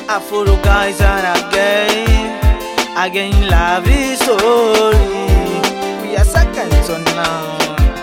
Afro guys and again love is story. We are second to none.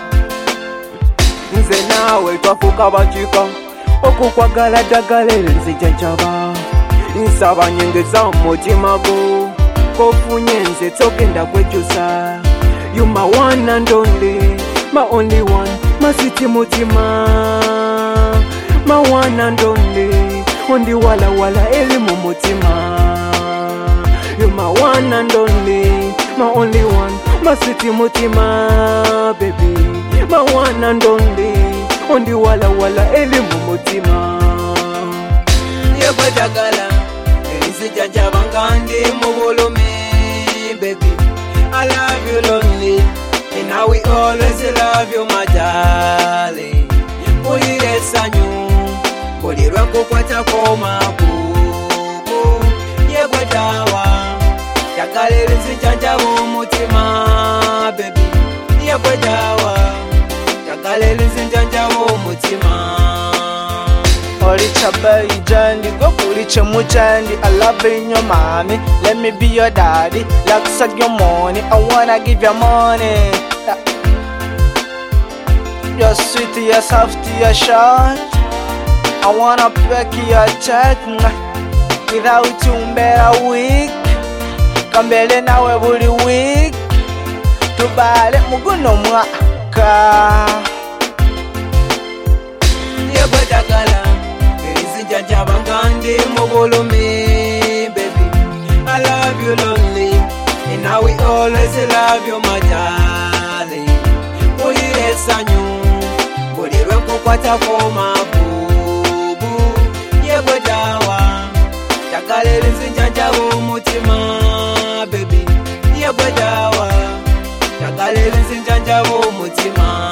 Nze nawe twafuuka bakiika okukwagala ddagala nzijajaba nsaba nyengeza mutima gwo kofunye nze togenda kwekyusa. You my one and only, my only one, my city mutima, my one and only wala wala eli mu mutima. You my one and only, my only one, my city mutima, baby. My one and only wala wala eli mu mutima. Yebadagala nzijajaba kandi mu bulumi, baby. I love you lonely, and I will always love you, my darling. Pulire sanyu, pulirwa kukwata koma kuku. Yegwetawa, yakalele nzijajaba umutima, baby. Yegwetawa, yakalele nzijajaba umutima. Olicha bayi jandi, go puliche muchandi. I love your mommy, let me be your daddy. Like suck your money, I wanna give you money. You're sweet, you're soft, you're short. I wanna peck your chat. Without you, better weak. Kambele nawe buli week. Tubale muguno mwaka. Yebadagala nzijajaba kandi mu bulumi, baby. I love you lonely, and I will always love you, my darling. Pulire sanyu, pulirwe kukwata koma bubu. Yegwetawa, yakalele nzijajaba umutima, baby. Yegwetawa, yakalele nzijajaba umutima.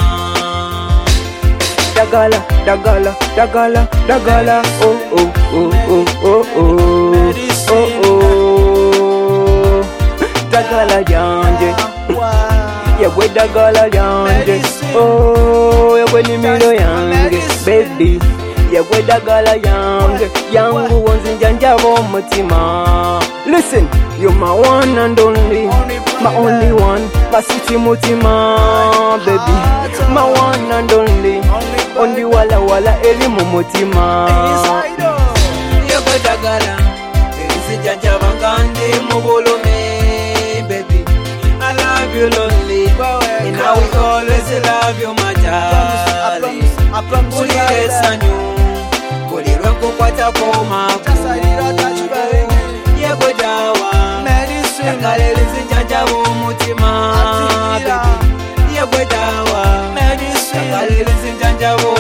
Dagala, dagala, dagala, dagala, oh oh oh oh oh oh oh oh. Dagala yanje, yegwe dagala yanje, oh yegwe nimiro yange, baby. Yegwe dagala yange, yangu nzinjajaba umutima. Listen, you're my one and only, my only one, my city mutima, baby. My one and only wala wala eli mu mutima. Yebadagala nzijajaba kandi mu bulumi, baby. I love you lonely, and I will always love you, my darling. Pulire sanyu, pulirwe kukwata koma kuku. Yegwetawa, yakalele nzijajaba umutima, baby. Yegwetawa, yakalele nzijajaba